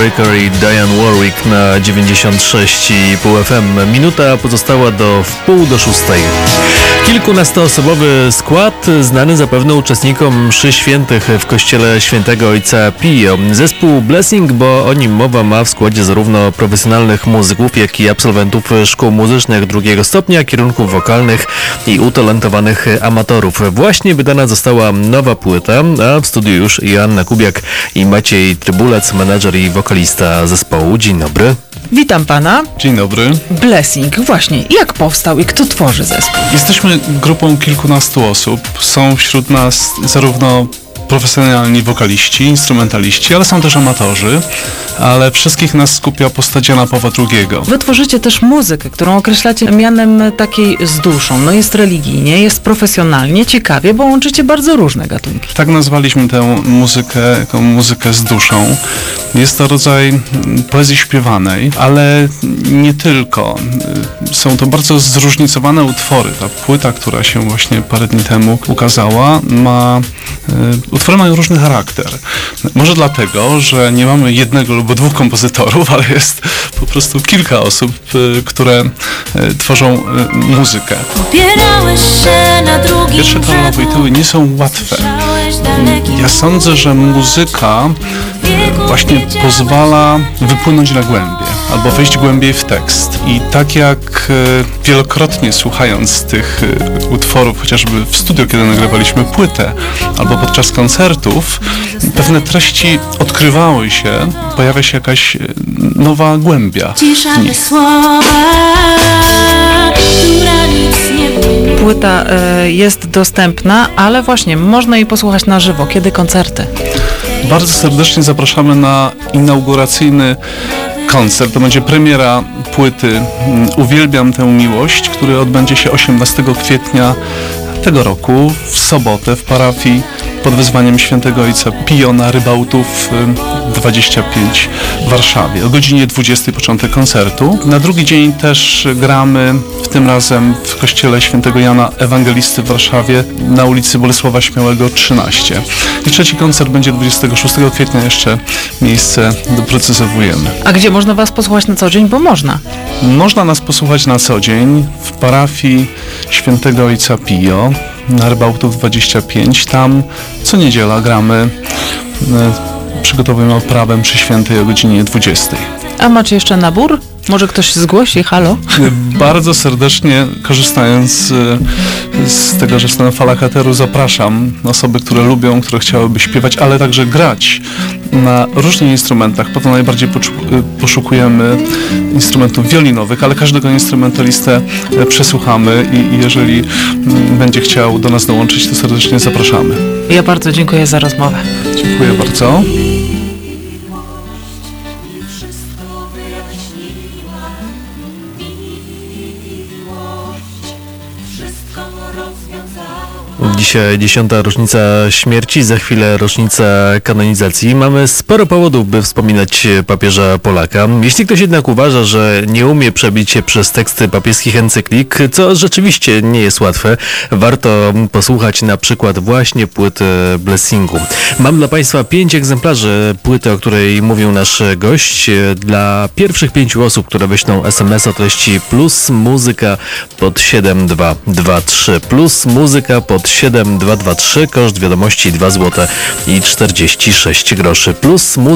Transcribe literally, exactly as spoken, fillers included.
Breaker i Diane Warwick na dziewięćdziesiąt sześć i pół F M. Minuta pozostała do wpół do szóstej. Kilkunastoosobowy skład znany zapewne uczestnikom mszy świętych w kościele świętego Ojca Pio. Zespół Blessing, bo o nim mowa, ma w składzie zarówno profesjonalnych muzyków, jak i absolwentów szkół muzycznych drugiego stopnia, kierunków wokalnych i utalentowanych amatorów. Właśnie wydana została nowa płyta, a w studiu już Joanna Kubiak i Maciej Trybulec, menadżer i wokalista zespołu. Dzień dobry. Witam pana. Dzień dobry. Blessing, właśnie. Jak powstał i kto tworzy zespół? Jesteśmy grupą kilkunastu osób. Są wśród nas zarówno profesjonalni wokaliści, instrumentaliści, ale są też amatorzy, ale wszystkich nas skupia postać Jana Pawła drugiego. Wy tworzycie też muzykę, którą określacie mianem takiej z duszą. No jest religijnie, jest profesjonalnie, ciekawie, bo łączycie bardzo różne gatunki. Tak nazwaliśmy tę muzykę jako muzykę z duszą. Jest to rodzaj poezji śpiewanej, ale nie tylko. Są to bardzo zróżnicowane utwory. Ta płyta, która się właśnie parę dni temu ukazała, ma utwory mają różny charakter. Może dlatego, że nie mamy jednego lub dwóch kompozytorów, ale jest po prostu kilka osób, które tworzą muzykę. Pierwsze tonowe i tyły nie są łatwe. Ja sądzę, że muzyka właśnie pozwala wypłynąć na głębie, albo wejść głębiej w tekst. I tak jak wielokrotnie słuchając tych utworów, chociażby w studio, kiedy nagrywaliśmy płytę, albo podczas koncertów, pewne treści odkrywały się, pojawia się jakaś nowa głębia w nich. Płyta y, jest dostępna, ale właśnie można jej posłuchać na żywo. Kiedy koncerty? Bardzo serdecznie zapraszamy na inauguracyjny koncert. To będzie premiera płyty Uwielbiam tę miłość, który odbędzie się osiemnastego kwietnia tego roku w sobotę w parafii pod wezwaniem świętego Ojca Pio na Rybałtów dwadzieścia pięć w Warszawie. O godzinie dwudziestej początek koncertu. Na drugi dzień też gramy, w tym razem w kościele świętego Jana Ewangelisty w Warszawie na ulicy Bolesława Śmiałego trzynaście. I trzeci koncert będzie dwudziestego szóstego kwietnia, jeszcze miejsce doprecyzowujemy. A gdzie można was posłuchać na co dzień? Bo można. Można nas posłuchać na co dzień w parafii świętego Ojca Pio na Rybałtów dwadzieścia pięć. Tam co niedziela gramy, przygotowujemy odprawę mszy świętej o godzinie dwudziestej. A macie jeszcze nabór? Może ktoś zgłosi? Halo? Bardzo serdecznie, korzystając z, z tego, że jestem na falach eteru, zapraszam osoby, które lubią, które chciałyby śpiewać, ale także grać na różnych instrumentach. Potem najbardziej poszukujemy instrumentów wiolinowych, ale każdego instrumentalistę przesłuchamy i, i jeżeli będzie chciał do nas dołączyć, to serdecznie zapraszamy. Ja bardzo dziękuję za rozmowę. Dziękuję bardzo. Dzisiaj dziesiąta rocznica śmierci, za chwilę rocznica kanonizacji. Mamy sporo powodów, by wspominać papieża Polaka. Jeśli ktoś jednak uważa, że nie umie przebić się przez teksty papieskich encyklik, co rzeczywiście nie jest łatwe, warto posłuchać na przykład właśnie płyty Blessingu. Mam dla Państwa pięć egzemplarzy płyty, o której mówił nasz gość. Dla pierwszych pięciu osób, które wyślą es em es o treści plus muzyka pod siedem dwa dwa trzy. Plus muzyka pod siedem dwa dwa trzy. Koszt wiadomości dwa złote i czterdzieści sześć groszy. Plus muzyka